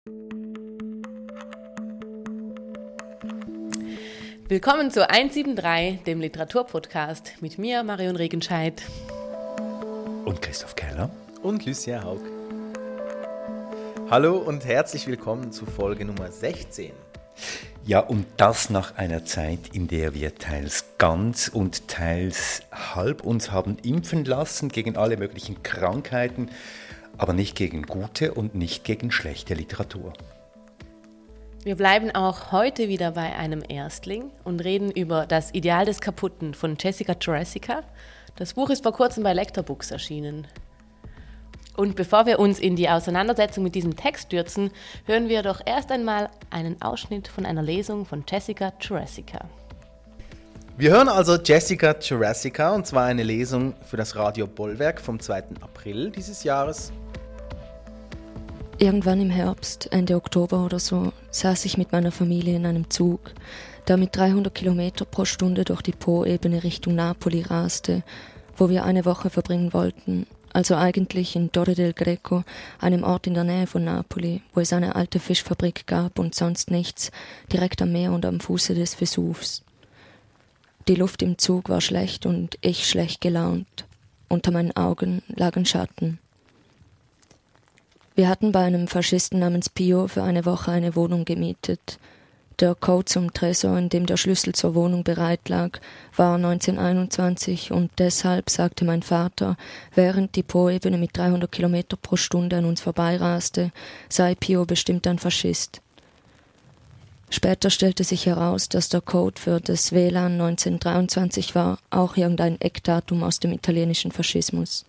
Willkommen zu 173, dem Literaturpodcast mit mir, Marion Regenscheid. Und Christoph Keller. Und Lucia Haug. Hallo und herzlich willkommen zu Folge Nummer 16. Ja, und das nach einer Zeit, in der wir teils ganz und teils halb uns haben impfen lassen gegen alle möglichen Krankheiten, aber nicht gegen gute und nicht gegen schlechte Literatur. Wir bleiben auch heute wieder bei einem Erstling und reden über Das Ideal des Kaputten von Jessica Jurasika. Das Buch ist vor kurzem bei Lector-Books erschienen. Und bevor wir uns in die Auseinandersetzung mit diesem Text stürzen, hören wir doch erst einmal einen Ausschnitt von einer Lesung von Jessica Jurasika. Wir hören also Jessica Jurasika, und zwar eine Lesung für das Radio Bollwerk vom 2. April dieses Jahres. Irgendwann im Herbst, Ende Oktober oder so, saß ich mit meiner Familie in einem Zug, der mit 300 Kilometer pro Stunde durch die Po-Ebene Richtung Napoli raste, wo wir eine Woche verbringen wollten, also eigentlich in Torre del Greco, einem Ort in der Nähe von Napoli, wo es eine alte Fischfabrik gab und sonst nichts, direkt am Meer und am Fuße des Vesuvs. Die Luft im Zug war schlecht und ich schlecht gelaunt. Unter meinen Augen lagen Schatten. Wir hatten bei einem Faschisten namens Pio für eine Woche eine Wohnung gemietet. Der Code zum Tresor, in dem der Schlüssel zur Wohnung bereit lag, war 1921 und deshalb, sagte mein Vater, während die Po-Ebene mit 300 Kilometer pro Stunde an uns vorbeiraste, sei Pio bestimmt ein Faschist. Später stellte sich heraus, dass der Code für das WLAN 1923 war, auch irgendein Eckdatum aus dem italienischen Faschismus.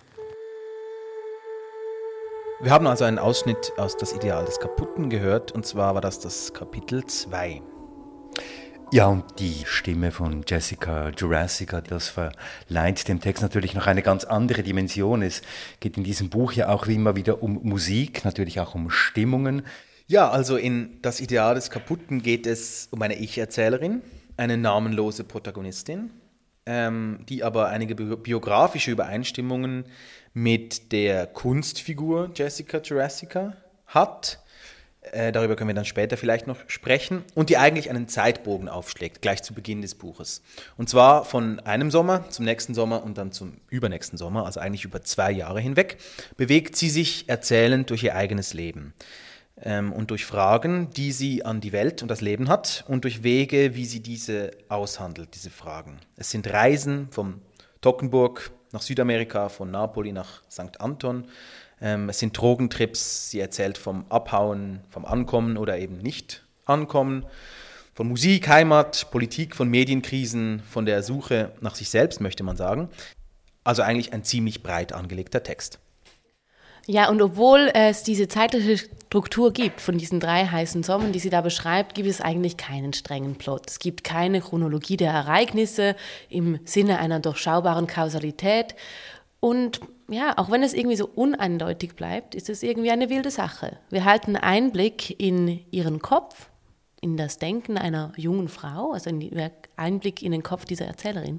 Wir haben also einen Ausschnitt aus Das Ideal des Kaputten gehört, und zwar war das Kapitel 2. Ja, und die Stimme von Jessica Jurasika, das verleiht dem Text natürlich noch eine ganz andere Dimension. Es geht in diesem Buch ja auch wie immer wieder um Musik, natürlich auch um Stimmungen. Ja, also in Das Ideal des Kaputten geht es um eine Ich-Erzählerin, eine namenlose Protagonistin, die aber einige biografische Übereinstimmungen mit der Kunstfigur Jessica Jurasika hat. Darüber können wir dann später vielleicht noch sprechen. Und die eigentlich einen Zeitbogen aufschlägt, gleich zu Beginn des Buches. Und zwar von einem Sommer zum nächsten Sommer und dann zum übernächsten Sommer, also eigentlich über 2 Jahre hinweg, bewegt sie sich erzählend durch ihr eigenes Leben. Und durch Fragen, die sie an die Welt und das Leben hat, und durch Wege, wie sie diese aushandelt, diese Fragen. Es sind Reisen vom Toggenburg nach Südamerika, von Napoli nach St. Anton. Es sind Drogentrips, sie erzählt vom Abhauen, vom Ankommen oder eben nicht Ankommen, von Musik, Heimat, Politik, von Medienkrisen, von der Suche nach sich selbst, möchte man sagen. Also eigentlich ein ziemlich breit angelegter Text. Ja, und obwohl es diese zeitliche Struktur gibt von diesen 3 heißen Sommern, die sie da beschreibt, gibt es eigentlich keinen strengen Plot. Es gibt keine Chronologie der Ereignisse im Sinne einer durchschaubaren Kausalität. Und ja, auch wenn es irgendwie so uneindeutig bleibt, ist es irgendwie eine wilde Sache. Wir halten Einblick in ihren Kopf, in das Denken einer jungen Frau, also Einblick in den Kopf dieser Erzählerin.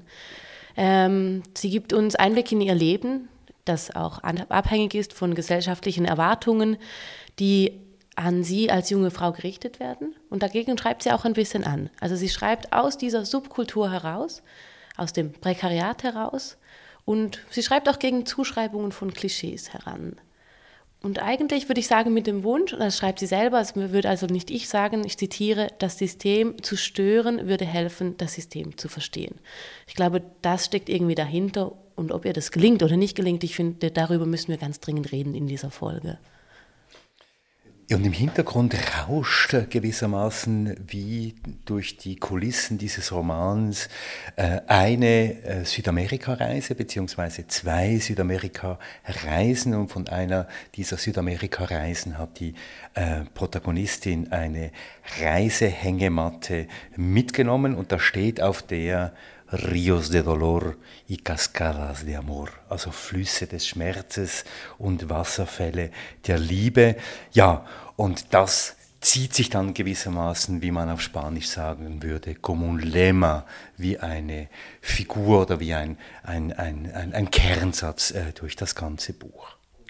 Sie gibt uns Einblick in ihr Leben, das auch abhängig ist von gesellschaftlichen Erwartungen, die an sie als junge Frau gerichtet werden. Und dagegen schreibt sie auch ein bisschen an. Also sie schreibt aus dieser Subkultur heraus, aus dem Prekariat heraus, und sie schreibt auch gegen Zuschreibungen von Klischees heran. Und eigentlich würde ich sagen mit dem Wunsch, und das schreibt sie selber, es würde also nicht ich sagen, ich zitiere, das System zu stören würde helfen, das System zu verstehen. Ich glaube, das steckt irgendwie dahinter. Und ob ihr das gelingt oder nicht gelingt, ich finde, darüber müssen wir ganz dringend reden in dieser Folge. Und im Hintergrund rauscht gewissermaßen wie durch die Kulissen dieses Romans eine Südamerika-Reise beziehungsweise 2 Südamerika-Reisen. Und von einer dieser Südamerika-Reisen hat die Protagonistin eine Reisehängematte mitgenommen, und da steht auf der Ríos de Dolor y Cascadas de Amor, also Flüsse des Schmerzes und Wasserfälle der Liebe. Ja, und das zieht sich dann gewissermaßen, wie man auf Spanisch sagen würde, como un lema, wie eine Figur oder wie ein Kernsatz durch das ganze Buch.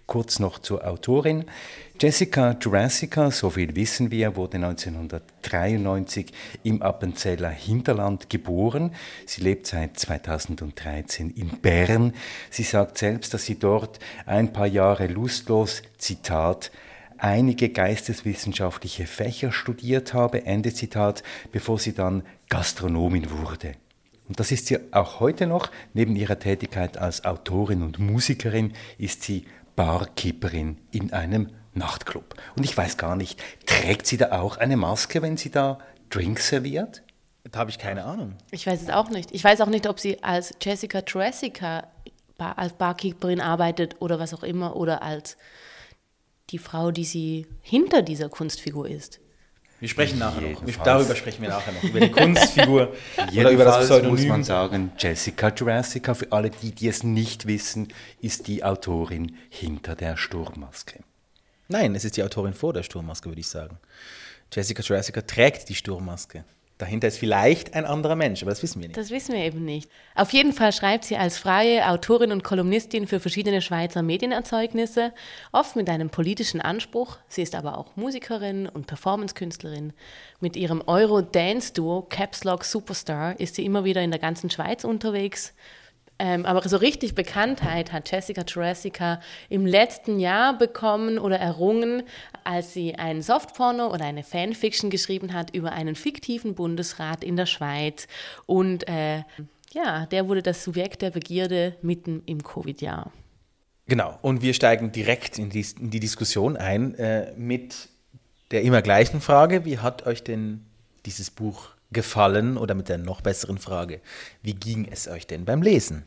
Kurz noch zur Autorin. Jessica Jurassica, so viel wissen wir, wurde 1993 im Appenzeller Hinterland geboren. Sie lebt seit 2013 in Bern. Sie sagt selbst, dass sie dort ein paar Jahre lustlos, Zitat, einige geisteswissenschaftliche Fächer studiert habe, Ende Zitat, bevor sie dann Gastronomin wurde. Und das ist sie auch heute noch. Neben ihrer Tätigkeit als Autorin und Musikerin ist sie Barkeeperin in einem Nachtclub. Und ich weiß gar nicht, trägt sie da auch eine Maske, wenn sie da Drinks serviert? Da habe ich keine Ahnung. Ich weiß es auch nicht. Ich weiß auch nicht, ob sie als Jessica Jurassica als Barkeeperin arbeitet oder was auch immer oder als die Frau, die sie hinter dieser Kunstfigur ist. Wir sprechen nachher noch. Darüber sprechen wir nachher noch. Über die Kunstfigur oder über das Pseudonym. Muss man sagen, Jessica Jurassica, für alle, die es nicht wissen, ist die Autorin hinter der Sturmmaske. Nein, es ist die Autorin vor der Sturmmaske, würde ich sagen. Jessica Jurassica trägt die Sturmmaske. Dahinter ist vielleicht ein anderer Mensch, aber das wissen wir nicht. Das wissen wir eben nicht. Auf jeden Fall schreibt sie als freie Autorin und Kolumnistin für verschiedene Schweizer Medienerzeugnisse, oft mit einem politischen Anspruch. Sie ist aber auch Musikerin und Performancekünstlerin. Mit ihrem Euro-Dance-Duo Caps Lock Superstar ist sie immer wieder in der ganzen Schweiz unterwegs. Aber so richtig Bekanntheit hat Jessica Jurassica im letzten Jahr bekommen oder errungen, als sie ein Softporno oder eine Fanfiction geschrieben hat über einen fiktiven Bundesrat in der Schweiz. Und der wurde das Subjekt der Begierde mitten im Covid-Jahr. Genau, und wir steigen direkt in die Diskussion ein mit der immer gleichen Frage: Wie hat euch denn dieses Buch gefallen? Oder mit der noch besseren Frage: Wie ging es euch denn beim Lesen?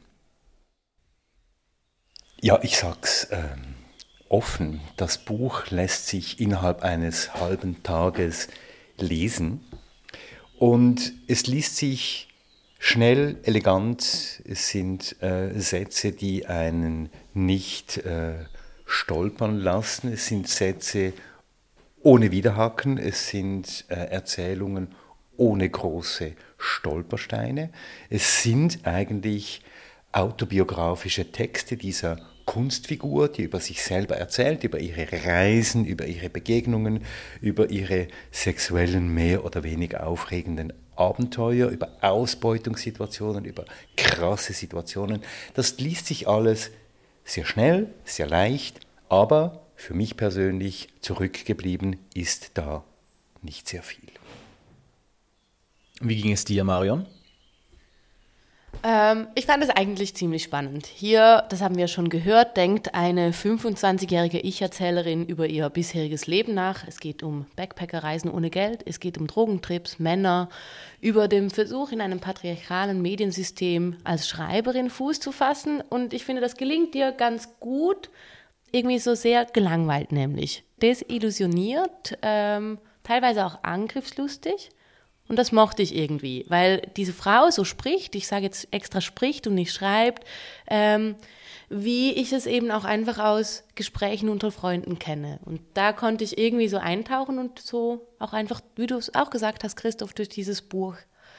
Ja, ich sag's offen. Das Buch lässt sich innerhalb eines halben Tages lesen und es liest sich schnell, elegant. Es sind Sätze, die einen nicht stolpern lassen. Es sind Sätze ohne Widerhaken. Es sind Erzählungen ohne große Stolpersteine. Es sind eigentlich autobiografische Texte dieser Kunstfigur, die über sich selber erzählt, über ihre Reisen, über ihre Begegnungen, über ihre sexuellen, mehr oder weniger aufregenden Abenteuer, über Ausbeutungssituationen, über krasse Situationen. Das liest sich alles sehr schnell, sehr leicht, aber für mich persönlich zurückgeblieben ist da nicht sehr viel. Wie ging es dir, Marion? Ich fand es eigentlich ziemlich spannend. Hier, das haben wir schon gehört, denkt eine 25-jährige Ich-Erzählerin über ihr bisheriges Leben nach. Es geht um Backpackerreisen ohne Geld, es geht um Drogentrips, Männer, über den Versuch, in einem patriarchalen Mediensystem als Schreiberin Fuß zu fassen. Und ich finde, das gelingt ihr ganz gut, irgendwie so sehr gelangweilt nämlich. Desillusioniert, teilweise auch angriffslustig. Und das mochte ich irgendwie, weil diese Frau so spricht, ich sage jetzt extra spricht und nicht schreibt, wie ich es eben auch einfach aus Gesprächen unter Freunden kenne. Und da konnte ich irgendwie so eintauchen und so auch einfach, wie du es auch gesagt hast, Christoph, durch dieses Buch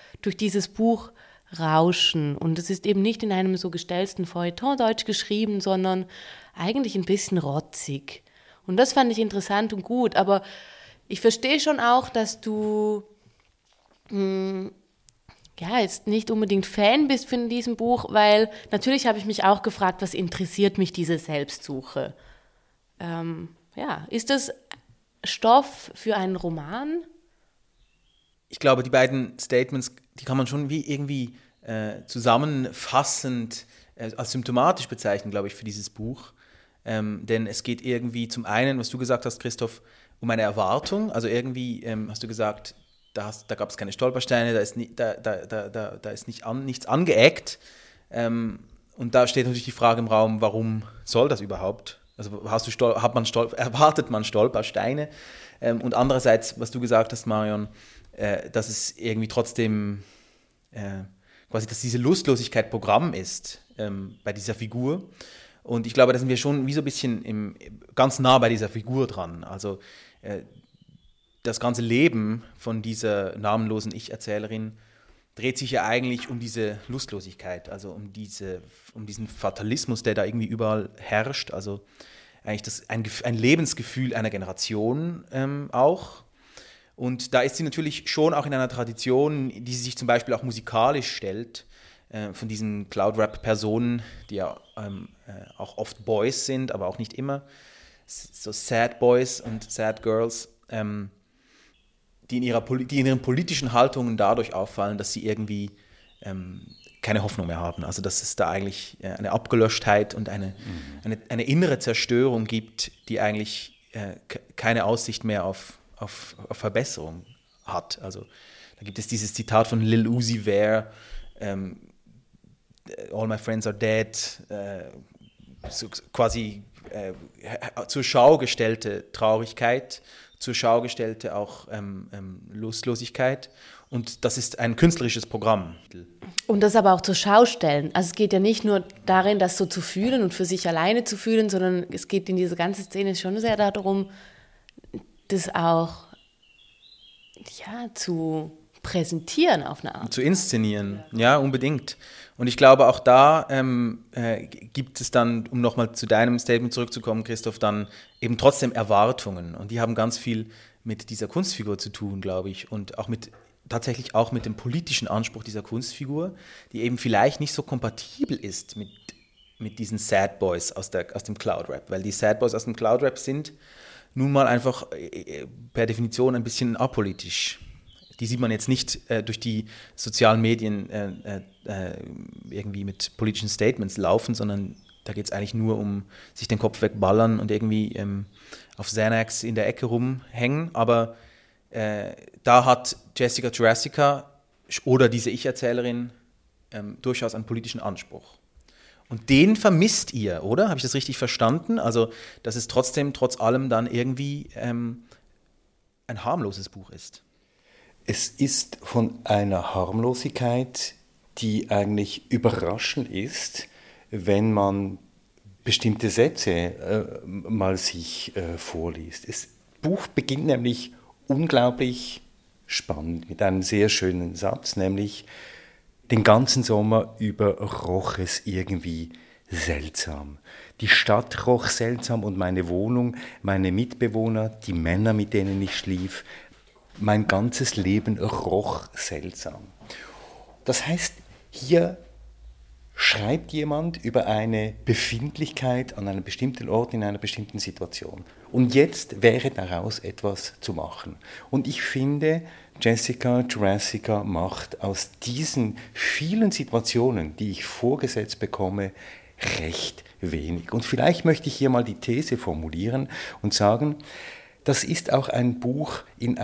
rauschen. Und es ist eben nicht in einem so gestellten Feuilleton-Deutsch geschrieben, sondern eigentlich ein bisschen rotzig. Und das fand ich interessant und gut, aber ich verstehe schon auch, dass du jetzt nicht unbedingt Fan bist von diesem Buch, weil natürlich habe ich mich auch gefragt, was interessiert mich diese Selbstsuche? Ist das Stoff für einen Roman? Ich glaube, die beiden Statements, die kann man schon wie irgendwie zusammenfassend als symptomatisch bezeichnen, glaube ich, für dieses Buch. Denn es geht irgendwie zum einen, was du gesagt hast, Christoph, um eine Erwartung. Also irgendwie hast du gesagt, da gab es keine Stolpersteine, da ist nichts angeeckt. Und da steht natürlich die Frage im Raum, warum soll das überhaupt? Also erwartet man Stolpersteine? Und andererseits, was du gesagt hast, Marion, dass es irgendwie trotzdem quasi, dass diese Lustlosigkeit Programm ist bei dieser Figur. Und ich glaube, da sind wir schon wie so ein bisschen ganz nah bei dieser Figur dran. Also das ganze Leben von dieser namenlosen Ich-Erzählerin dreht sich ja eigentlich um diese Lustlosigkeit, also um diesen Fatalismus, der da irgendwie überall herrscht. Also eigentlich ein Lebensgefühl einer Generation auch. Und da ist sie natürlich schon auch in einer Tradition, die sie sich zum Beispiel auch musikalisch stellt, von diesen Cloud-Rap-Personen, die ja auch oft Boys sind, aber auch nicht immer, so Sad Boys und Sad Girls, die in ihren politischen Haltungen dadurch auffallen, dass sie irgendwie keine Hoffnung mehr haben. Also dass es da eigentlich eine Abgelöschtheit und eine innere Zerstörung gibt, die eigentlich keine Aussicht mehr auf Verbesserung hat. Also da gibt es dieses Zitat von Lil Uzi Vert, All my friends are dead, so quasi zur Schau gestellte Traurigkeit, zur Schau gestellte auch Lustlosigkeit. Und das ist ein künstlerisches Programm. Und das aber auch zur Schau stellen. Also es geht ja nicht nur darin, das so zu fühlen und für sich alleine zu fühlen, sondern es geht in dieser ganzen Szene schon sehr darum, das auch zu präsentieren auf eine Art. Zu inszenieren, ja, unbedingt. Und ich glaube, auch da gibt es dann, um nochmal zu deinem Statement zurückzukommen, Christoph, dann eben trotzdem Erwartungen. Und die haben ganz viel mit dieser Kunstfigur zu tun, glaube ich. Und auch tatsächlich auch mit dem politischen Anspruch dieser Kunstfigur, die eben vielleicht nicht so kompatibel ist mit diesen Sad Boys aus dem Cloud-Rap. Weil die Sad Boys aus dem Cloud-Rap sind nun mal einfach per Definition ein bisschen apolitisch. Die sieht man jetzt nicht durch die sozialen Medien irgendwie mit politischen Statements laufen, sondern da geht es eigentlich nur um sich den Kopf wegballern und irgendwie auf Xanax in der Ecke rumhängen. Aber da hat Jessica Jurassica oder diese Ich-Erzählerin durchaus einen politischen Anspruch. Und den vermisst ihr, oder? Habe ich das richtig verstanden? Also, dass es trotzdem, trotz allem dann irgendwie ein harmloses Buch ist. Es ist von einer Harmlosigkeit, die eigentlich überraschend ist, wenn man bestimmte Sätze mal sich vorliest. Das Buch beginnt nämlich unglaublich spannend mit einem sehr schönen Satz, nämlich: Den ganzen Sommer über roch es irgendwie seltsam. Die Stadt roch seltsam und meine Wohnung, meine Mitbewohner, die Männer, mit denen ich schlief, mein ganzes Leben roch seltsam. Das heißt, hier schreibt jemand über eine Befindlichkeit an einem bestimmten Ort in einer bestimmten Situation. Und jetzt wäre daraus etwas zu machen. Und ich finde, Jessica Jurassica macht aus diesen vielen Situationen, die ich vorgesetzt bekomme, recht wenig. Und vielleicht möchte ich hier mal die These formulieren und sagen, das ist auch ein Buch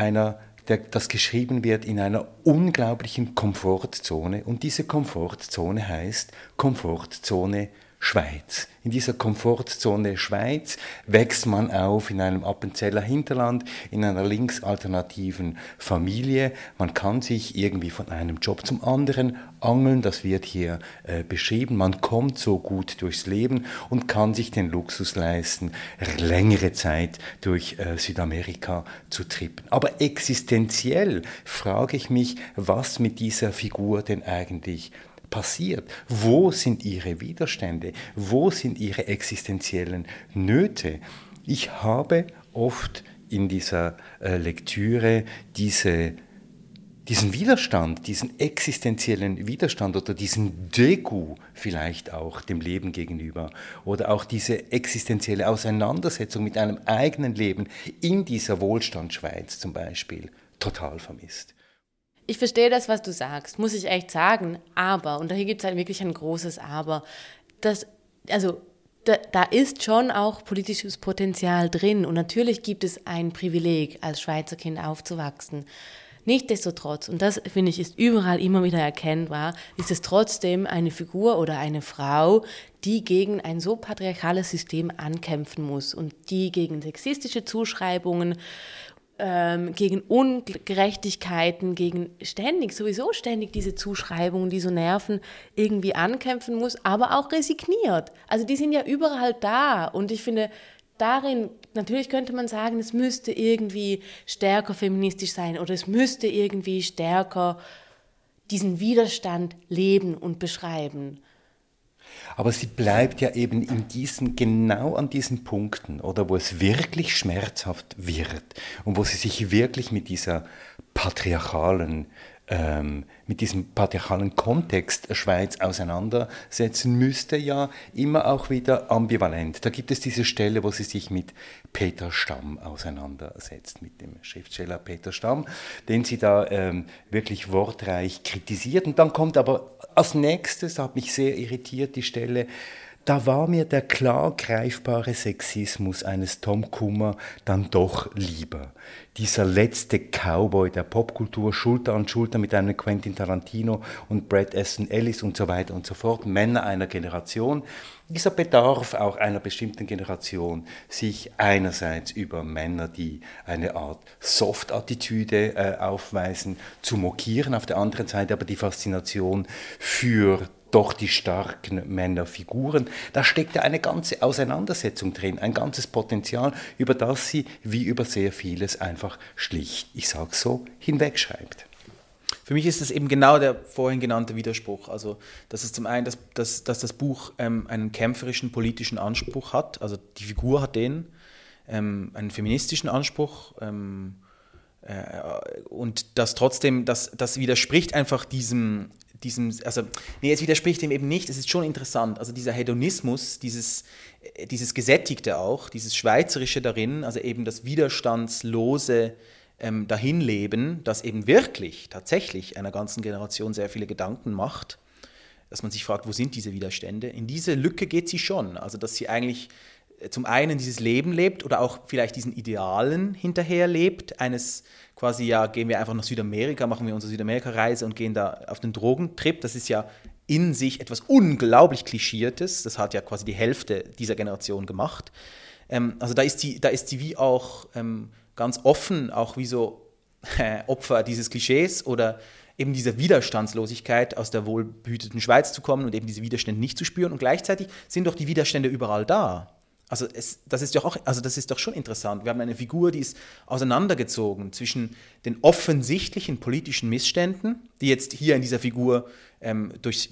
das geschrieben wird in einer unglaublichen Komfortzone. Und diese Komfortzone heißt Komfortzone Schweiz. In dieser Komfortzone Schweiz wächst man auf in einem Appenzeller Hinterland, in einer linksalternativen Familie. Man kann sich irgendwie von einem Job zum anderen angeln, das wird hier beschrieben. Man kommt so gut durchs Leben und kann sich den Luxus leisten, längere Zeit durch Südamerika zu trippen. Aber existenziell frage ich mich, was mit dieser Figur denn eigentlich passiert? Wo sind ihre Widerstände? Wo sind ihre existenziellen Nöte? Ich habe oft in dieser Lektüre diesen Widerstand, diesen existenziellen Widerstand oder diesen Dégoût vielleicht auch dem Leben gegenüber oder auch diese existenzielle Auseinandersetzung mit einem eigenen Leben in dieser Wohlstandsschweiz zum Beispiel total vermisst. Ich verstehe das, was du sagst, muss ich echt sagen, aber, und hier gibt es halt wirklich ein großes Aber, da ist schon auch politisches Potenzial drin und natürlich gibt es ein Privileg, als Schweizer Kind aufzuwachsen. Nichtsdestotrotz, und das finde ich ist überall immer wieder erkennbar, ist es trotzdem eine Figur oder eine Frau, die gegen ein so patriarchales System ankämpfen muss und die gegen sexistische Zuschreibungen, gegen Ungerechtigkeiten, gegen sowieso ständig diese Zuschreibungen, die so nerven, irgendwie ankämpfen muss, aber auch resigniert. Also die sind ja überall da und ich finde, darin, natürlich könnte man sagen, es müsste irgendwie stärker feministisch sein oder es müsste irgendwie stärker diesen Widerstand leben und beschreiben. Aber sie bleibt ja eben genau an diesen Punkten, oder wo es wirklich schmerzhaft wird und wo sie sich wirklich mit dieser mit diesem patriarchalen Kontext der Schweiz auseinandersetzen müsste, ja immer auch wieder ambivalent. Da gibt es diese Stelle, wo sie sich mit Peter Stamm auseinandersetzt, mit dem Schriftsteller Peter Stamm, den sie da wirklich wortreich kritisiert. Und dann kommt aber als nächstes, hat mich sehr irritiert, die Stelle: Da war mir der klar greifbare Sexismus eines Tom Kummer dann doch lieber. Dieser letzte Cowboy der Popkultur, Schulter an Schulter mit einem Quentin Tarantino und Bret Easton Ellis und so weiter und so fort, Männer einer Generation. Dieser Bedarf auch einer bestimmten Generation, sich einerseits über Männer, die eine Art Soft-Attitüde aufweisen, zu mokieren, auf der anderen Seite aber die Faszination für doch die starken Männerfiguren. Da steckt ja eine ganze Auseinandersetzung drin, ein ganzes Potenzial, über das sie, wie über sehr vieles, einfach schlicht, ich sag's so, hinwegschreibt. Für mich ist es eben genau der vorhin genannte Widerspruch. Also, dass es zum einen, dass das Buch einen kämpferischen politischen Anspruch hat, also die Figur hat einen feministischen Anspruch, und das trotzdem, das widerspricht einfach es widerspricht dem eben nicht, es ist schon interessant, also dieser Hedonismus, dieses Gesättigte auch, dieses Schweizerische darin, also eben das widerstandslose Dahinleben, das eben wirklich, tatsächlich einer ganzen Generation sehr viele Gedanken macht, dass man sich fragt, wo sind diese Widerstände? In diese Lücke geht sie schon, also dass sie eigentlich zum einen dieses Leben lebt oder auch vielleicht diesen Idealen hinterher lebt, eines quasi, ja, gehen wir einfach nach Südamerika, machen wir unsere Südamerika-Reise und gehen da auf den Drogentrip. Das ist ja in sich etwas unglaublich Klischiertes. Das hat ja quasi die Hälfte dieser Generation gemacht. Also da ist sie wie auch ganz offen, auch wie so Opfer dieses Klischees oder eben dieser Widerstandslosigkeit, aus der wohlbehüteten Schweiz zu kommen und eben diese Widerstände nicht zu spüren. Und gleichzeitig sind doch die Widerstände überall da. Also das ist doch schon interessant. Wir haben eine Figur, die ist auseinandergezogen zwischen den offensichtlichen politischen Missständen, die jetzt hier in dieser Figur durch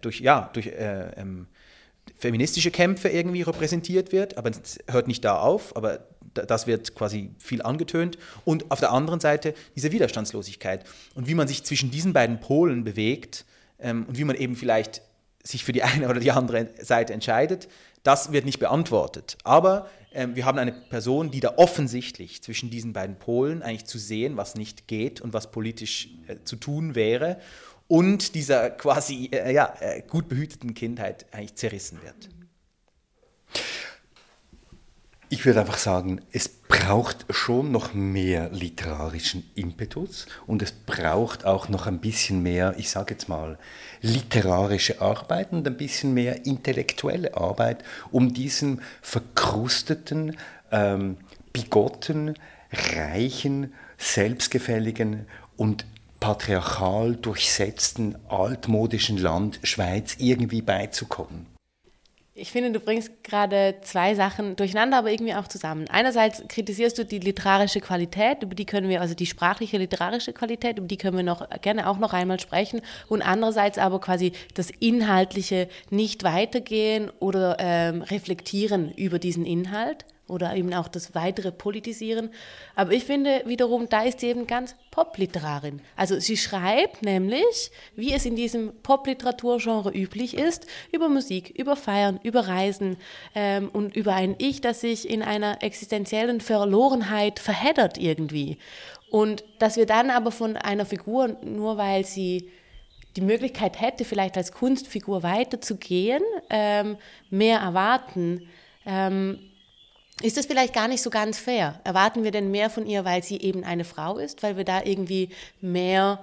feministische Kämpfe irgendwie repräsentiert wird, aber es hört nicht da auf, aber das wird quasi viel angetönt. Und auf der anderen Seite diese Widerstandslosigkeit. Und wie man sich zwischen diesen beiden Polen bewegt und wie man eben vielleicht sich für die eine oder die andere Seite entscheidet, das wird nicht beantwortet. Aber wir haben eine Person, die da offensichtlich zwischen diesen beiden Polen eigentlich zu sehen, was nicht geht und was politisch zu tun wäre, und dieser quasi gut behüteten Kindheit eigentlich zerrissen wird. Ich würde einfach sagen, es braucht schon noch mehr literarischen Impetus und es braucht auch noch ein bisschen mehr, ich sage jetzt mal, literarische Arbeit und ein bisschen mehr intellektuelle Arbeit, um diesem verkrusteten, bigotten, reichen, selbstgefälligen und patriarchal durchsetzten, altmodischen Land Schweiz irgendwie beizukommen. Ich finde, du bringst gerade zwei Sachen durcheinander, aber irgendwie auch zusammen. Einerseits kritisierst du die literarische Qualität, über die können wir, also die sprachliche literarische Qualität, über die können wir gerne auch noch einmal sprechen. Und andererseits aber quasi das Inhaltliche nicht weitergehen oder reflektieren über diesen Inhalt oder eben auch das weitere Politisieren. Aber ich finde wiederum, da ist sie eben ganz Popliterarin. Also sie schreibt nämlich, wie es in diesem Popliteraturgenre üblich ist, über Musik, über Feiern, über Reisen und über ein Ich, das sich in einer existenziellen Verlorenheit verheddert irgendwie. Und dass wir dann aber von einer Figur, nur weil sie die Möglichkeit hätte, vielleicht als Kunstfigur weiterzugehen, mehr erwarten, ist das vielleicht gar nicht so ganz fair? Erwarten wir denn mehr von ihr, weil sie eben eine Frau ist, weil wir da irgendwie mehr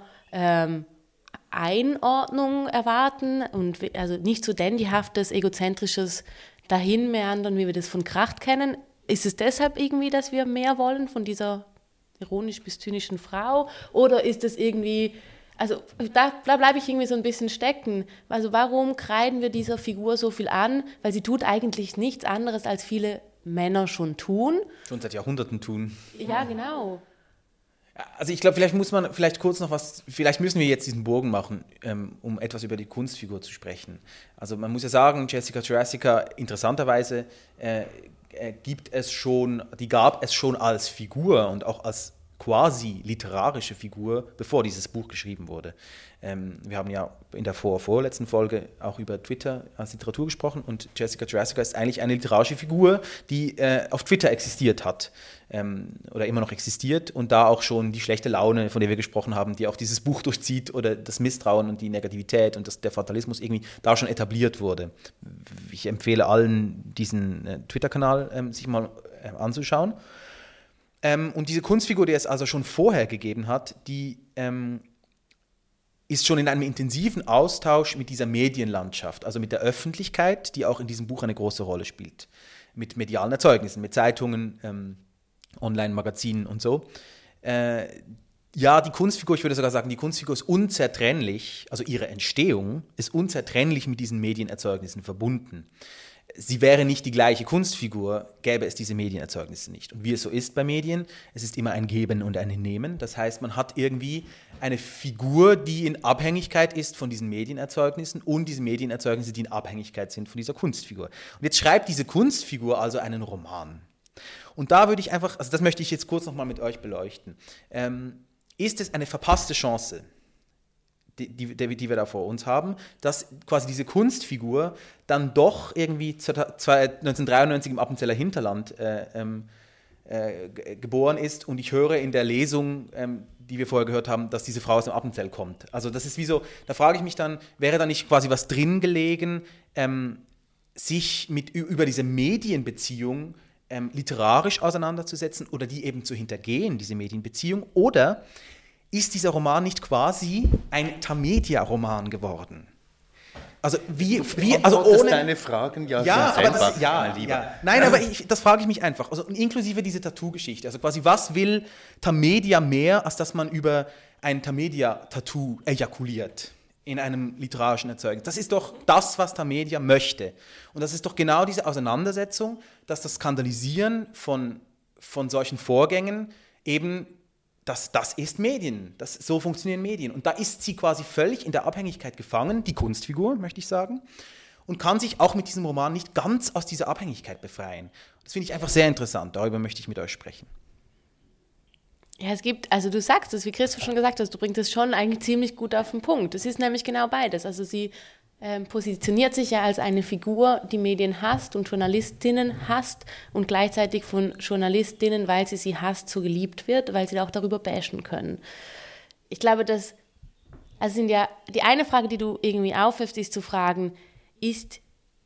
Einordnung erwarten und also nicht so dandyhaftes, egozentrisches Dahinmeandern, wie wir das von Kracht kennen? Ist es deshalb irgendwie, dass wir mehr wollen von dieser ironisch bis zynischen Frau? Oder ist es irgendwie, also da bleibe ich irgendwie so ein bisschen stecken. Also warum kreiden wir dieser Figur so viel an? Weil sie tut eigentlich nichts anderes, als viele Männer schon tun. Schon seit Jahrhunderten tun. Ja, genau. Also ich glaube, vielleicht müssen wir jetzt diesen Bogen machen, um etwas über die Kunstfigur zu sprechen. Also man muss ja sagen, Jessica Jurassica, interessanterweise die gab es schon als Figur und auch als quasi literarische Figur, bevor dieses Buch geschrieben wurde. Wir haben ja in der vorletzten Folge auch über Twitter als Literatur gesprochen und Jessica Jurassica ist eigentlich eine literarische Figur, die auf Twitter existiert hat oder immer noch existiert und da auch schon die schlechte Laune, von der wir gesprochen haben, die auch dieses Buch durchzieht oder das Misstrauen und die Negativität und der Fatalismus irgendwie da schon etabliert wurde. Ich empfehle allen, diesen Twitter-Kanal sich mal anzuschauen. Und diese Kunstfigur, die es also schon vorher gegeben hat, die ist schon in einem intensiven Austausch mit dieser Medienlandschaft, also mit der Öffentlichkeit, die auch in diesem Buch eine große Rolle spielt. Mit medialen Erzeugnissen, mit Zeitungen, Online-Magazinen und so. Ja, die Kunstfigur, ich würde sogar sagen, die Kunstfigur ist unzertrennlich, also ihre Entstehung ist unzertrennlich mit diesen Medienerzeugnissen verbunden. Sie wäre nicht die gleiche Kunstfigur, gäbe es diese Medienerzeugnisse nicht. Und wie es so ist bei Medien, es ist immer ein Geben und ein Nehmen. Das heißt, man hat irgendwie eine Figur, die in Abhängigkeit ist von diesen Medienerzeugnissen und diese Medienerzeugnisse, die in Abhängigkeit sind von dieser Kunstfigur. Und jetzt schreibt diese Kunstfigur also einen Roman. Und da würde ich einfach, also das möchte ich jetzt kurz nochmal mit euch beleuchten. Ist es eine verpasste Chance, die wir da vor uns haben, dass quasi diese Kunstfigur dann doch irgendwie 1993 im Appenzeller Hinterland geboren ist und ich höre in der Lesung, die wir vorher gehört haben, dass diese Frau aus dem Appenzell kommt. Also das ist wie so, da frage ich mich dann, wäre da nicht quasi was drin gelegen, sich über diese Medienbeziehung literarisch auseinanderzusetzen oder die eben zu hintergehen, diese Medienbeziehung, oder ist dieser Roman nicht quasi ein Tamedia-Roman geworden? Also also ohne deine Fragen aber mein Lieber. Ja. Nein, aber das frage ich mich einfach. Also inklusive diese Tattoo-Geschichte. Also quasi, was will Tamedia mehr, als dass man über ein Tamedia-Tattoo ejakuliert in einem literarischen Erzeugnis? Das ist doch das, was Tamedia möchte. Und das ist doch genau diese Auseinandersetzung, dass das Skandalisieren von solchen Vorgängen eben das ist Medien, so funktionieren Medien. Und da ist sie quasi völlig in der Abhängigkeit gefangen, die Kunstfigur, möchte ich sagen, und kann sich auch mit diesem Roman nicht ganz aus dieser Abhängigkeit befreien. Das finde ich einfach sehr interessant, darüber möchte ich mit euch sprechen. Ja, also du sagst es, wie Christoph schon gesagt hat, du bringst es schon eigentlich ziemlich gut auf den Punkt. Es ist nämlich genau beides. Also sie positioniert sich ja als eine Figur, die Medien hasst und Journalistinnen hasst und gleichzeitig von Journalistinnen, weil sie hasst, so geliebt wird, weil sie auch darüber bashen können. Ich glaube, sind ja die eine Frage, die du irgendwie aufwirfst, ist zu fragen, ist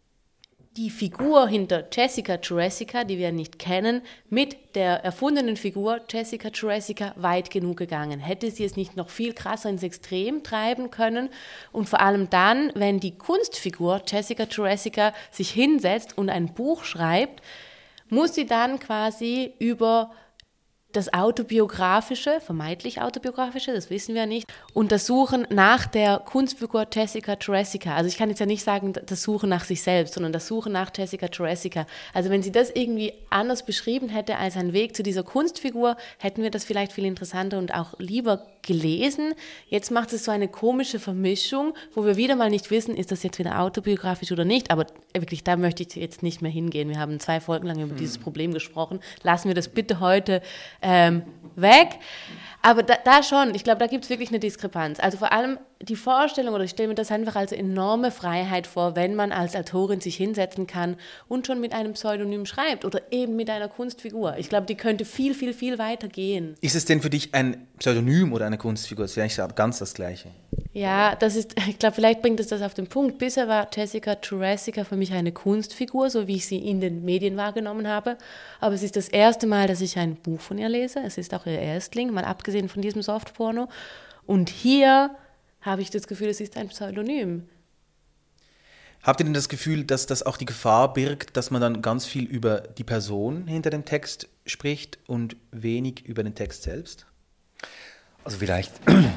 die Figur hinter Jessica Jurassica, die wir nicht kennen, mit der erfundenen Figur Jessica Jurassica weit genug gegangen? Hätte sie es nicht noch viel krasser ins Extrem treiben können? Und vor allem dann, wenn die Kunstfigur Jessica Jurassica sich hinsetzt und ein Buch schreibt, muss sie dann quasi über das Autobiografische, vermeintlich Autobiografische, das wissen wir nicht, untersuchen nach der Kunstfigur Jessica Jurassica. Also ich kann jetzt ja nicht sagen, das Suchen nach sich selbst, sondern das Suchen nach Jessica Jurassica. Also wenn sie das irgendwie anders beschrieben hätte als ein Weg zu dieser Kunstfigur, hätten wir das vielleicht viel interessanter und auch lieber gelesen. Jetzt macht es so eine komische Vermischung, wo wir wieder mal nicht wissen, ist das jetzt wieder autobiografisch oder nicht, aber wirklich, da möchte ich jetzt nicht mehr hingehen. Wir haben 2 Folgen lang über dieses Problem gesprochen. Lassen wir das bitte heute weg. Aber da schon, ich glaube, da gibt es wirklich eine Diskrepanz. Also vor allem die Vorstellung, oder ich stelle mir das einfach als enorme Freiheit vor, wenn man als Autorin sich hinsetzen kann und schon mit einem Pseudonym schreibt oder eben mit einer Kunstfigur. Ich glaube, die könnte viel, viel, viel weiter gehen. Ist es denn für dich ein Pseudonym oder eine Kunstfigur? Das ist ja nicht ganz das Gleiche. Ja, ich glaube, vielleicht bringt es das auf den Punkt. Bisher war Jessica Jurassica für mich eine Kunstfigur, so wie ich sie in den Medien wahrgenommen habe. Aber es ist das erste Mal, dass ich ein Buch von ihr lese. Es ist auch ihr Erstling, mal abgesehen von diesem Softporno. Und hier habe ich das Gefühl, es ist ein Pseudonym. Habt ihr denn das Gefühl, dass das auch die Gefahr birgt, dass man dann ganz viel über die Person hinter dem Text spricht und wenig über den Text selbst? Also vielleicht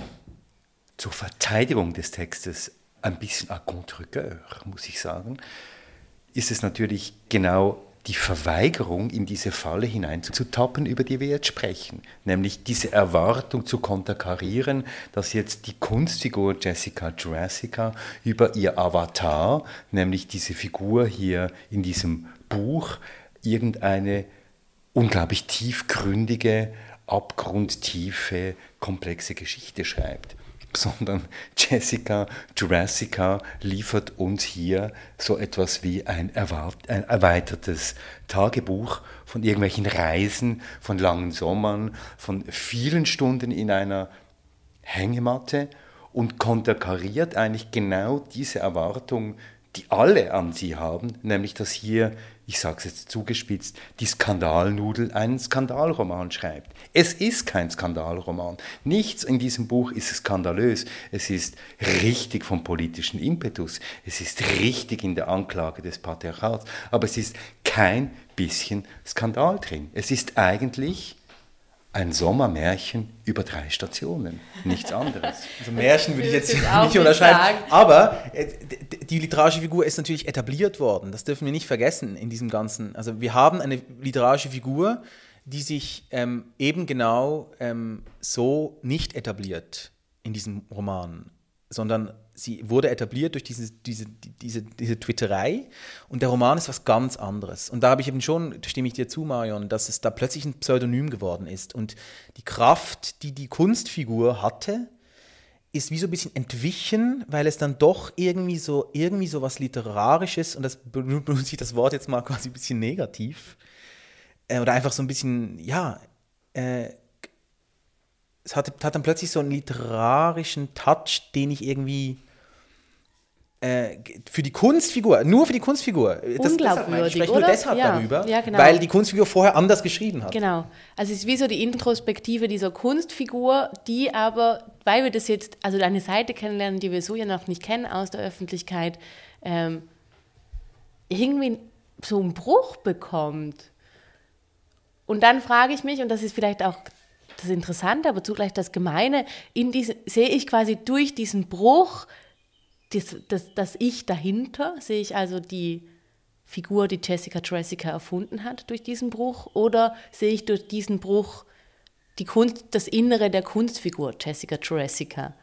zur Verteidigung des Textes ein bisschen à contre-cœur, muss ich sagen, ist es natürlich genau die Verweigerung, in diese Falle hineinzutappen, über die wir jetzt sprechen. Nämlich diese Erwartung zu konterkarieren, dass jetzt die Kunstfigur Jessica Jurassica über ihr Avatar, nämlich diese Figur hier in diesem Buch, irgendeine unglaublich tiefgründige, abgrundtiefe, komplexe Geschichte schreibt. Sondern Jessica Jurassica liefert uns hier so etwas wie ein erweitertes Tagebuch von irgendwelchen Reisen, von langen Sommern, von vielen Stunden in einer Hängematte und konterkariert eigentlich genau diese Erwartung, die alle an sie haben, nämlich dass hier, ich sage es jetzt zugespitzt, die Skandalnudel einen Skandalroman schreibt. Es ist kein Skandalroman. Nichts in diesem Buch ist skandalös. Es ist richtig vom politischen Impetus. Es ist richtig in der Anklage des Patriarchats. Aber es ist kein bisschen Skandal drin. Es ist eigentlich ein Sommermärchen über 3 Stationen, nichts anderes. Also Märchen würde ich jetzt nicht unterscheiden. Aber die literarische Figur ist natürlich etabliert worden. Das dürfen wir nicht vergessen in diesem Ganzen. Also wir haben eine literarische Figur, die sich eben genau so nicht etabliert in diesem Roman, sondern sie wurde etabliert durch diese Twitterei und der Roman ist was ganz anderes. Und da habe ich eben schon, stimme ich dir zu, Marion, dass es da plötzlich ein Pseudonym geworden ist und die Kraft, die die Kunstfigur hatte, ist wie so ein bisschen entwichen, weil es dann doch irgendwie so was Literarisches, und das benutze ich das Wort jetzt mal quasi ein bisschen negativ, oder einfach so ein bisschen, ja, es hat dann plötzlich so einen literarischen Touch, den ich irgendwie für die Kunstfigur, nur für die Unglaubwürdig, ich spreche nur deshalb darüber, genau. Weil die Kunstfigur vorher anders geschrieben hat. Genau, also es ist wie so die Introspektive dieser Kunstfigur, die aber, weil wir das jetzt, also eine Seite kennenlernen, die wir so ja noch nicht kennen aus der Öffentlichkeit, irgendwie so einen Bruch bekommt. Und dann frage ich mich, und das ist vielleicht auch das Interessante, aber zugleich das Gemeine, sehe ich quasi durch diesen Bruch, das Ich dahinter, sehe ich also die Figur, die Jessica Jurassica erfunden hat, durch diesen Bruch, oder sehe ich durch diesen Bruch die Kunst, das Innere der Kunstfigur Jessica Jurassica?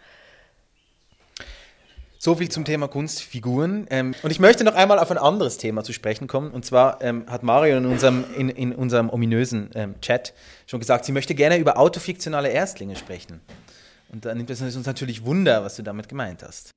So viel zum Thema Kunstfiguren. Und ich möchte noch einmal auf ein anderes Thema zu sprechen kommen. Und zwar hat Mario in unserem ominösen Chat schon gesagt, sie möchte gerne über autofiktionale Erstlinge sprechen. Und dann nimmt es uns natürlich Wunder, was du damit gemeint hast.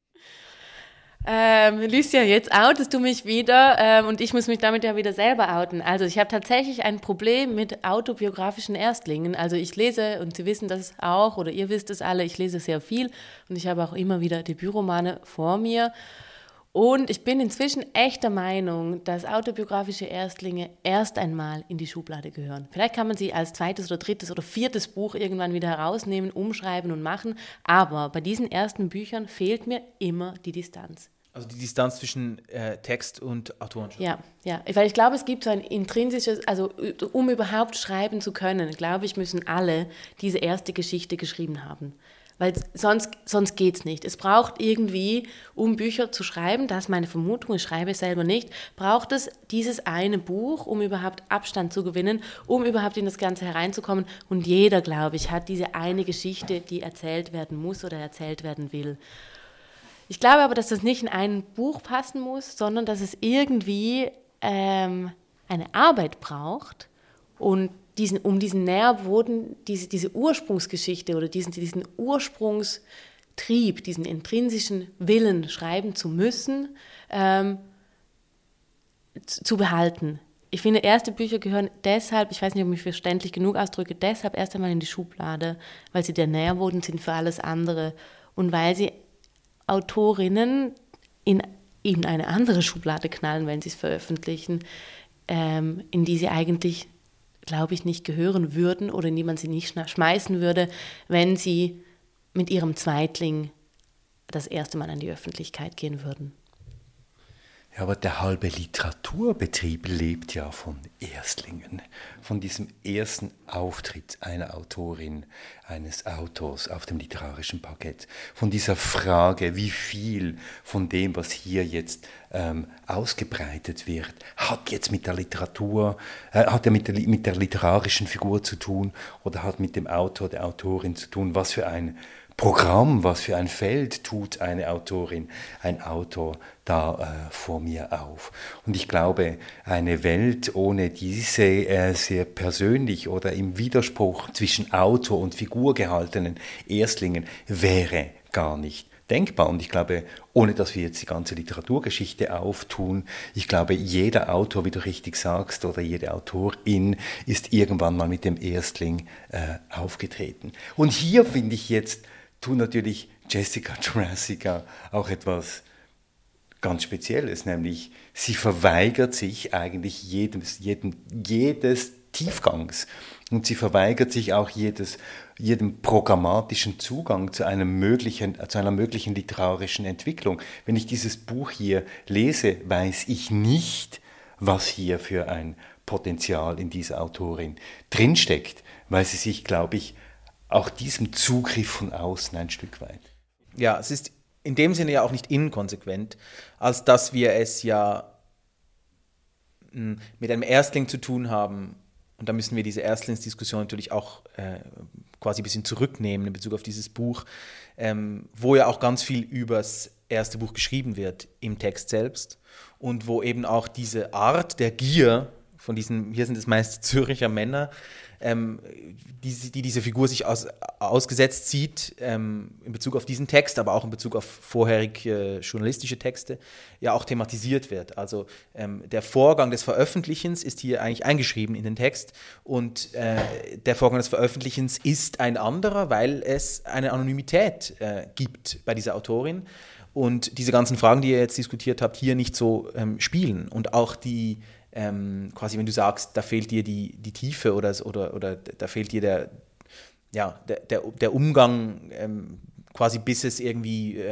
Lucia, jetzt outest du mich wieder und ich muss mich damit ja wieder selber outen. Also ich habe tatsächlich ein Problem mit autobiografischen Erstlingen. Also ich lese, und Sie wissen das auch, oder ihr wisst es alle, ich lese sehr viel und ich habe auch immer wieder Debütromane vor mir. Und ich bin inzwischen echt der Meinung, dass autobiografische Erstlinge erst einmal in die Schublade gehören. Vielleicht kann man sie als 2. oder 3. oder 4. Buch irgendwann wieder herausnehmen, umschreiben und machen, aber bei diesen ersten Büchern fehlt mir immer die Distanz. Also die Distanz zwischen Text und Autorenschaft. Ja, weil ich glaube, es gibt so ein intrinsisches, also um überhaupt schreiben zu können, glaube ich, müssen alle diese erste Geschichte geschrieben haben. Weil sonst geht es nicht. Es braucht irgendwie, um Bücher zu schreiben, das ist meine Vermutung, ich schreibe es selber nicht, braucht es dieses eine Buch, um überhaupt Abstand zu gewinnen, um überhaupt in das Ganze hereinzukommen. Und jeder, glaube ich, hat diese eine Geschichte, die erzählt werden muss oder erzählt werden will. Ich glaube aber, dass das nicht in ein Buch passen muss, sondern dass es irgendwie eine Arbeit braucht und um diesen Nährboden, diese Ursprungsgeschichte oder diesen Ursprungstrieb, diesen intrinsischen Willen schreiben zu müssen, zu behalten. Ich finde, erste Bücher gehören deshalb, ich weiß nicht, ob ich mich verständlich genug ausdrücke, deshalb erst einmal in die Schublade, weil sie der Nährboden sind für alles andere und weil sie Autorinnen in eine andere Schublade knallen, wenn sie es veröffentlichen, in die sie eigentlich, glaube ich, nicht gehören würden oder in die man sie nicht schmeißen würde, wenn sie mit ihrem Zweitling das erste Mal an die Öffentlichkeit gehen würden. Ja, aber der halbe Literaturbetrieb lebt ja von Erstlingen, von diesem ersten Auftritt einer Autorin, eines Autors auf dem literarischen Parkett, von dieser Frage, wie viel von dem, was hier jetzt ausgebreitet wird, hat jetzt mit der Literatur, hat er mit der literarischen Figur zu tun oder hat mit dem Autor, der Autorin zu tun, was für ein Programm, was für ein Feld tut eine Autorin, ein Autor da vor mir auf. Und ich glaube, eine Welt ohne diese sehr persönlich oder im Widerspruch zwischen Autor und Figur gehaltenen Erstlingen wäre gar nicht denkbar. Und ich glaube, ohne dass wir jetzt die ganze Literaturgeschichte auftun, ich glaube, jeder Autor, wie du richtig sagst, oder jede Autorin ist irgendwann mal mit dem Erstling aufgetreten. Und hier finde ich jetzt, tut natürlich Jessica Jurassica auch etwas ganz Spezielles, nämlich sie verweigert sich eigentlich jedes Tiefgangs und sie verweigert sich auch jedem programmatischen Zugang zu einer möglichen literarischen Entwicklung. Wenn ich dieses Buch hier lese, weiß ich nicht, was hier für ein Potenzial in dieser Autorin drinsteckt, weil sie sich, glaube ich, auch diesem Zugriff von außen ein Stück weit. Ja, es ist in dem Sinne ja auch nicht inkonsequent, als dass wir es ja mit einem Erstling zu tun haben. Und da müssen wir diese Erstlingsdiskussion natürlich auch quasi ein bisschen zurücknehmen in Bezug auf dieses Buch, wo ja auch ganz viel übers erste Buch geschrieben wird im Text selbst und wo eben auch diese Art der Gier von diesen, hier sind es meist Zürcher Männer, die diese Figur sich ausgesetzt sieht, in Bezug auf diesen Text, aber auch in Bezug auf vorherige journalistische Texte, ja auch thematisiert wird. Also der Vorgang des Veröffentlichens ist hier eigentlich eingeschrieben in den Text und der Vorgang des Veröffentlichens ist ein anderer, weil es eine Anonymität gibt bei dieser Autorin und diese ganzen Fragen, die ihr jetzt diskutiert habt, hier nicht so spielen und auch die quasi, wenn du sagst, da fehlt dir die Tiefe oder da fehlt dir der Umgang, quasi bis es irgendwie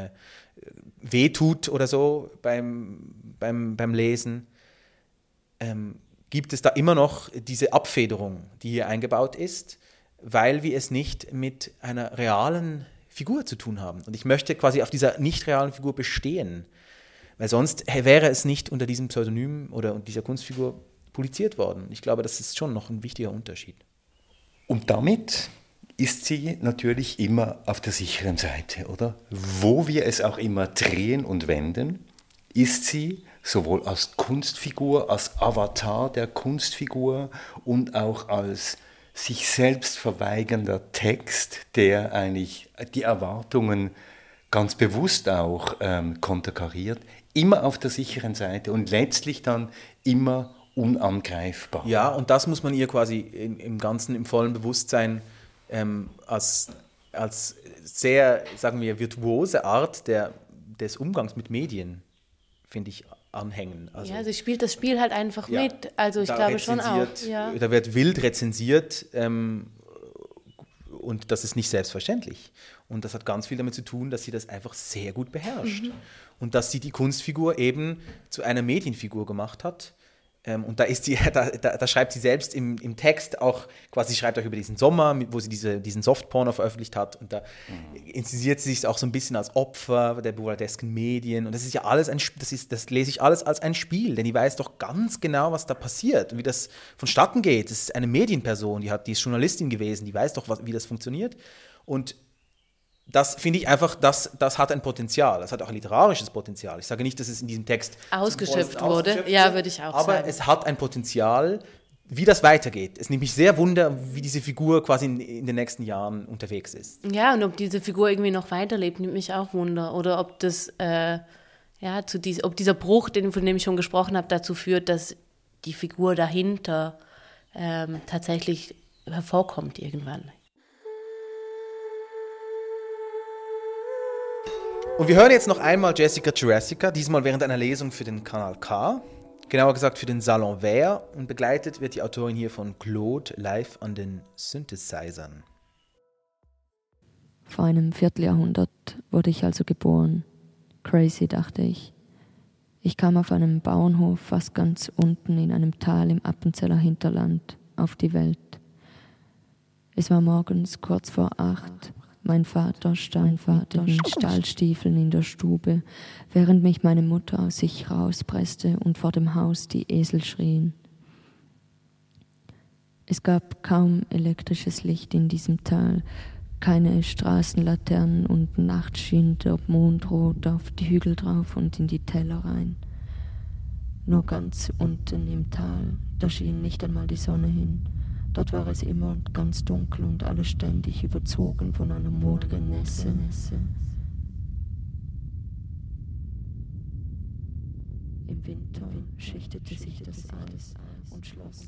wehtut oder so beim Lesen, gibt es da immer noch diese Abfederung, die hier eingebaut ist, weil wir es nicht mit einer realen Figur zu tun haben. Und ich möchte quasi auf dieser nicht realen Figur bestehen. Weil sonst wäre es nicht unter diesem Pseudonym oder unter dieser Kunstfigur publiziert worden. Ich glaube, das ist schon noch ein wichtiger Unterschied. Und damit ist sie natürlich immer auf der sicheren Seite, oder? Wo wir es auch immer drehen und wenden, ist sie sowohl als Kunstfigur, als Avatar der Kunstfigur und auch als sich selbst verweigernder Text, der eigentlich die Erwartungen ganz bewusst auch konterkariert, immer auf der sicheren Seite und letztlich dann immer unangreifbar. Ja, und das muss man ihr quasi im Ganzen, im vollen Bewusstsein als sehr, sagen wir, virtuose Art des Umgangs mit Medien, finde ich, anhängen. Also, ja, sie spielt das Spiel halt einfach mit. Also ich glaube schon auch. Ja. Da wird wild rezensiert und das ist nicht selbstverständlich. Und das hat ganz viel damit zu tun, dass sie das einfach sehr gut beherrscht. Und dass sie die Kunstfigur eben zu einer Medienfigur gemacht hat. Und da schreibt sie selbst im Text auch, quasi schreibt auch über diesen Sommer, wo sie diesen Softporno veröffentlicht hat. Und da inszeniert sie sich auch so ein bisschen als Opfer der bouladesken Medien. Und das ist ja alles das lese ich alles als ein Spiel, denn die weiß doch ganz genau, was da passiert und wie das vonstatten geht. Das ist eine Medienperson, die ist Journalistin gewesen, die weiß doch, wie das funktioniert. Und das finde ich einfach, das hat ein Potenzial. Das hat auch ein literarisches Potenzial. Ich sage nicht, dass es in diesem Text ausgeschöpft wurde. Ja, würde ich auch sagen. Aber es hat ein Potenzial, wie das weitergeht. Es nimmt mich sehr wunder, wie diese Figur quasi in den nächsten Jahren unterwegs ist. Ja, und ob diese Figur irgendwie noch weiterlebt, nimmt mich auch wunder. Oder ob das, ob dieser Bruch, von dem ich schon gesprochen habe, dazu führt, dass die Figur dahinter tatsächlich hervorkommt irgendwann. Und wir hören jetzt noch einmal Jessica Jurassica, diesmal während einer Lesung für den Kanal K, genauer gesagt für den Salon Vert, und begleitet wird die Autorin hier von Claude live an den Synthesizern. Vor einem Vierteljahrhundert wurde ich also geboren. Crazy, dachte ich. Ich kam auf einem Bauernhof fast ganz unten in einem Tal im Appenzeller Hinterland auf die Welt. Es war morgens kurz vor 8. Mein Vater stand mit den Stallstiefeln in der Stube, während mich meine Mutter aus sich rauspresste und vor dem Haus die Esel schrien. Es gab kaum elektrisches Licht in diesem Tal, keine Straßenlaternen und nachts schien der Mond rot auf die Hügel drauf und in die Täler rein. Nur ganz unten im Tal, da schien nicht einmal die Sonne hin. Dort war es immer ganz dunkel und alles ständig überzogen von einer modrigen Nässe. Im Winter schichtete sich das Eis und schloss.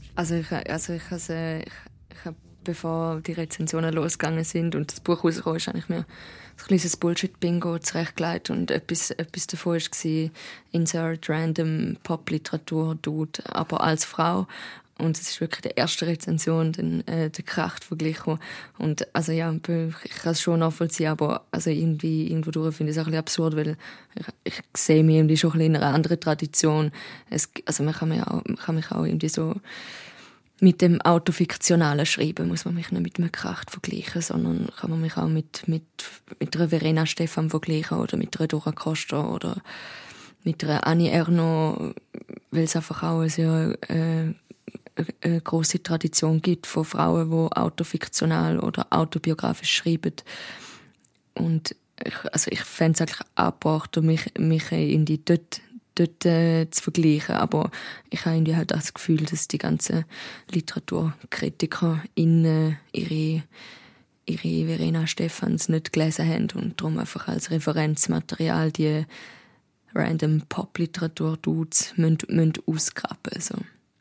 Bevor die Rezensionen losgegangen sind und das Buch rausgekommen ist, habe ich mir ein kleines Bullshit-Bingo zurechtgelegt und etwas davon war Insert Random Pop-Literatur-Dude, aber als Frau. Und es ist wirklich die erste Rezension, der Kracht verglichen. Und also ja, ich kann es schon nachvollziehen, aber also irgendwo durch finde ich es auch ein bisschen absurd, weil ich sehe mich irgendwie schon ein bisschen in einer anderen Tradition. Man kann mich auch irgendwie so mit dem autofiktionalen Schreiben muss man mich nicht mit einem Kracht vergleichen, sondern kann man mich auch mit einer Verena Stephan vergleichen oder mit einer Dora Costa oder mit einer Annie Ernaux, weil es einfach auch eine sehr eine grosse Tradition gibt von Frauen, die autofiktional oder autobiografisch schreiben. Und ich fände es eigentlich angebracht, mich irgendwie dort zu vergleichen. Aber ich habe irgendwie halt auch das Gefühl, dass die ganzen Literaturkritiker ihre Verena Stephans nicht gelesen haben und darum einfach als Referenzmaterial die random Pop-Literatur-Dudes müssen ausgraben. So.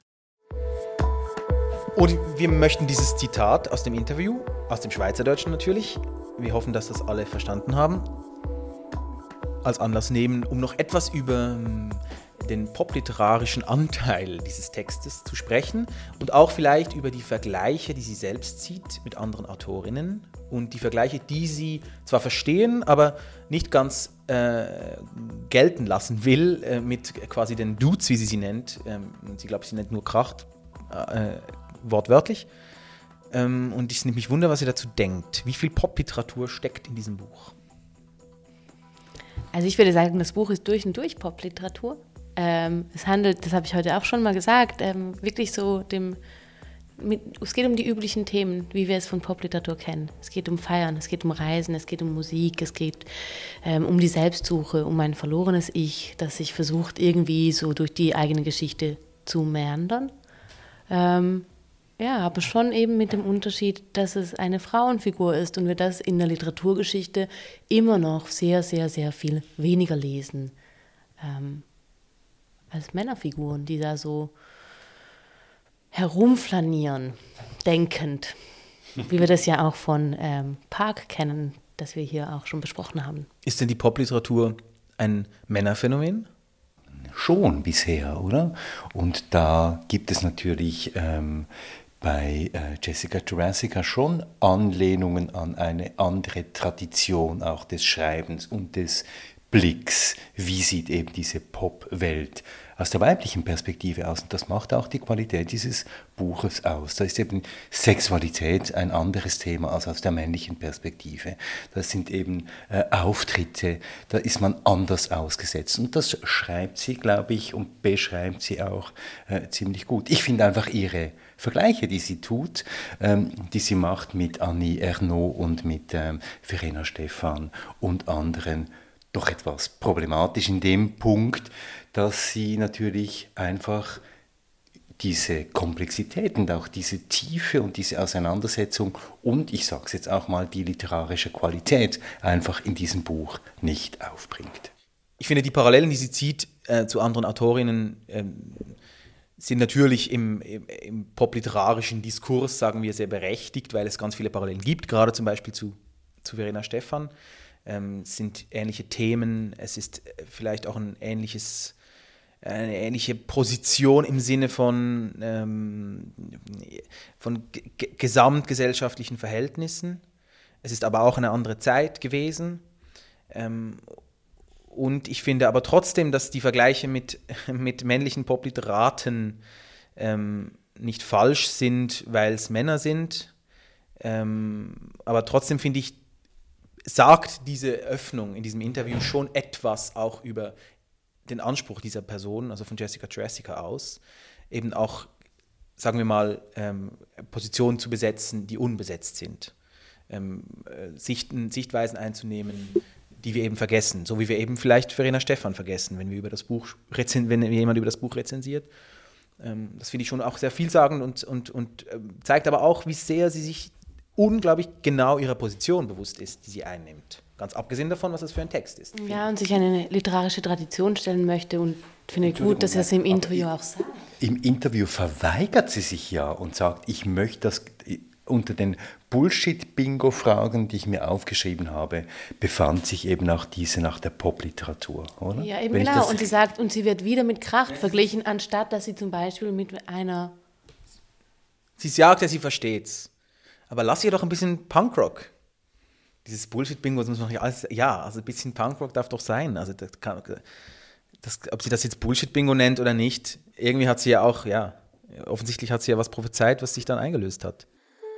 Und wir möchten dieses Zitat aus dem Interview, aus dem Schweizerdeutschen natürlich, wir hoffen, dass das alle verstanden haben, als Anlass nehmen, um noch etwas über den popliterarischen Anteil dieses Textes zu sprechen und auch vielleicht über die Vergleiche, die sie selbst zieht mit anderen Autorinnen und die Vergleiche, die sie zwar verstehen, aber nicht ganz gelten lassen will mit quasi den Dudes, wie sie nennt. Sie glaubt, sie nennt nur Kracht, wortwörtlich. Und es nimmt mich Wunder, was ihr dazu denkt. Wie viel Popliteratur steckt in diesem Buch? Also ich würde sagen, das Buch ist durch und durch Popliteratur. Es handelt, das habe ich heute auch schon mal gesagt, wirklich so es geht um die üblichen Themen, wie wir es von Popliteratur kennen. Es geht um Feiern, es geht um Reisen, es geht um Musik, es geht um die Selbstsuche, um ein verlorenes Ich, das sich versucht, irgendwie so durch die eigene Geschichte zu meandern. Ja, aber schon eben mit dem Unterschied, dass es eine Frauenfigur ist und wir das in der Literaturgeschichte immer noch sehr, sehr, sehr viel weniger lesen als Männerfiguren, die da so herumflanieren, denkend, wie wir das ja auch von Park kennen, das wir hier auch schon besprochen haben. Ist denn die Popliteratur ein Männerphänomen? Schon bisher, oder? Und da gibt es natürlich bei Jessica Jurassica schon Anlehnungen an eine andere Tradition auch des Schreibens und des Blicks. Wie sieht eben diese Pop-Welt aus der weiblichen Perspektive aus? Und das macht auch die Qualität dieses Buches aus. Da ist eben Sexualität ein anderes Thema als aus der männlichen Perspektive. Das sind eben Auftritte, da ist man anders ausgesetzt. Und das schreibt sie, glaube ich, und beschreibt sie auch ziemlich gut. Ich finde einfach ihre Vergleiche, die sie tut, die sie macht mit Annie Ernaux und mit Verena Stephan und anderen, doch etwas problematisch in dem Punkt, dass sie natürlich einfach diese Komplexität und auch diese Tiefe und diese Auseinandersetzung und, ich sage es jetzt auch mal, die literarische Qualität einfach in diesem Buch nicht aufbringt. Ich finde, die Parallelen, die sie zieht zu anderen Autorinnen, sind natürlich im popliterarischen Diskurs, sagen wir, sehr berechtigt, weil es ganz viele Parallelen gibt, gerade zum Beispiel zu Verena Stephan. Es sind ähnliche Themen, es ist vielleicht auch eine ähnliche Position im Sinne von gesamtgesellschaftlichen Verhältnissen. Es ist aber auch eine andere Zeit gewesen. Und ich finde aber trotzdem, dass die Vergleiche mit männlichen Popliteraten nicht falsch sind, weil es Männer sind. Aber trotzdem finde ich, sagt diese Öffnung in diesem Interview schon etwas auch über den Anspruch dieser Person, also von Jessica Jurassica aus, eben auch, sagen wir mal, Positionen zu besetzen, die unbesetzt sind. Sichtweisen einzunehmen, die wir eben vergessen, so wie wir eben vielleicht Verena Stephan vergessen, wenn jemand über das Buch rezensiert. Das finde ich schon auch sehr vielsagend und zeigt aber auch, wie sehr sie sich unglaublich genau ihrer Position bewusst ist, die sie einnimmt. Ganz abgesehen davon, was das für ein Text ist. Ja, und sich eine literarische Tradition stellen möchte und finde gut, dass er es im Interview auch sagt. Im Interview verweigert sie sich ja und sagt, ich möchte das unter den Bullshit-Bingo-Fragen, die ich mir aufgeschrieben habe, befand sich eben auch diese nach der Popliteratur, oder? Ja, eben genau. Und sie sagt, und sie wird wieder mit Kracht verglichen, anstatt dass sie zum Beispiel mit einer... Sie sagt ja, sie versteht's. Aber lass ihr doch ein bisschen Punkrock. Dieses Bullshit-Bingo, das muss man nicht alles... Ja, also ein bisschen Punkrock darf doch sein. Also ob sie das jetzt Bullshit-Bingo nennt oder nicht, irgendwie hat sie ja auch, offensichtlich hat sie ja was prophezeit, was sich dann eingelöst hat.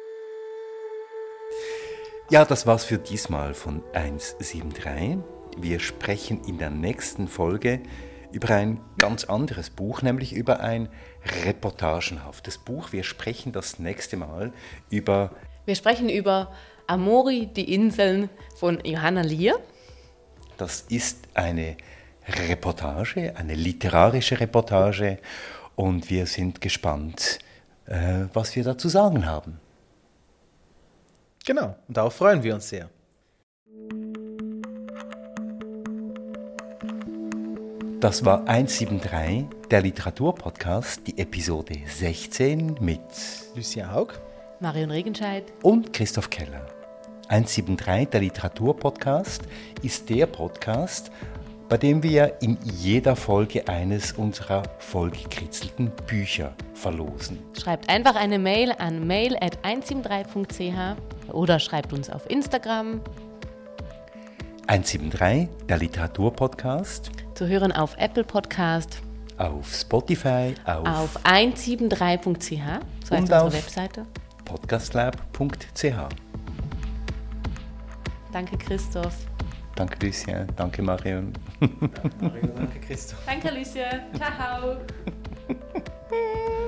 Ja, das war's für diesmal von 173. Wir sprechen in der nächsten Folge über ein ganz anderes Buch, nämlich über ein reportagenhaftes Buch. Wir sprechen das nächste Mal über... Wir sprechen über Amori, die Inseln von Johanna Lier. Das ist eine Reportage, eine literarische Reportage und wir sind gespannt, was wir da zu sagen haben. Genau, und darauf freuen wir uns sehr. Das war 173, der Literaturpodcast, die Episode 16 mit Lucien Haug, Marion Regenscheid und Christoph Keller. 173, der Literaturpodcast, ist der Podcast, bei dem wir in jeder Folge eines unserer vollgekritzelten Bücher verlosen. Schreibt einfach eine Mail an mail@173.ch oder schreibt uns auf Instagram. 173, der Literaturpodcast. Zu hören auf Apple Podcast. Auf Spotify, auf 173.ch, so heißt unsere Webseite. Podcastlab.ch. Danke, Christoph. Danke, Lucien. Danke, Marion. Danke, Christoph. Danke, Lucien. Ciao.